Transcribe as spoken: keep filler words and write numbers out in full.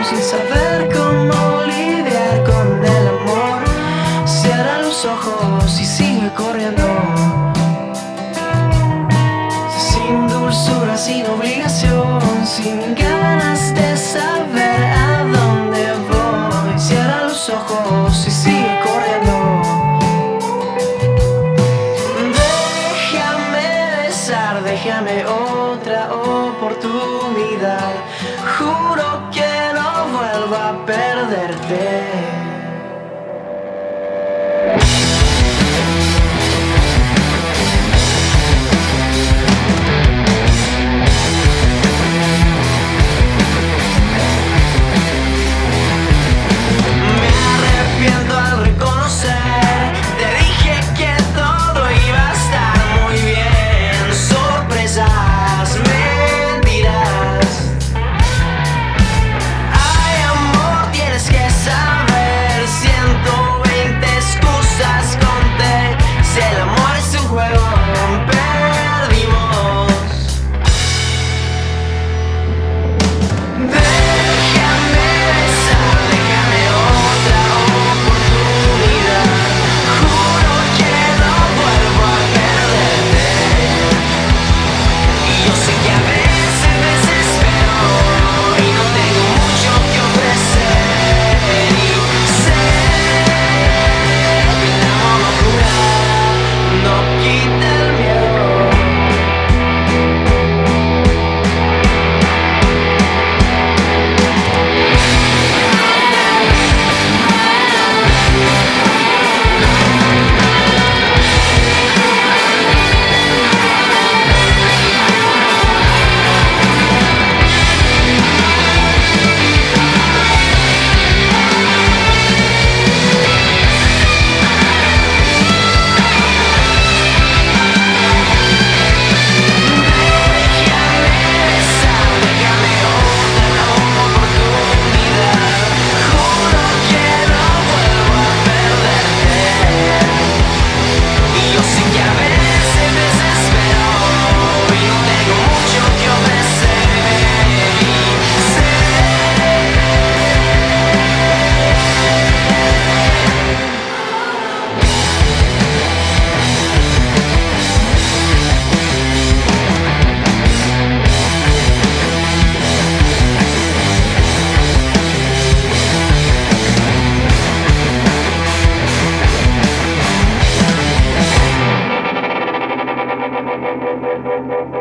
sin saber cómo lidiar con el amor. Cierra los ojos y sigue corriendo, sin dulzura, sin obligación, sin ganas de saber a dónde voy. Cierra los ojos y sigue corriendo. Déjame besar, déjame otra oportunidad. Juro que no vuelvo a perderte. Thank you.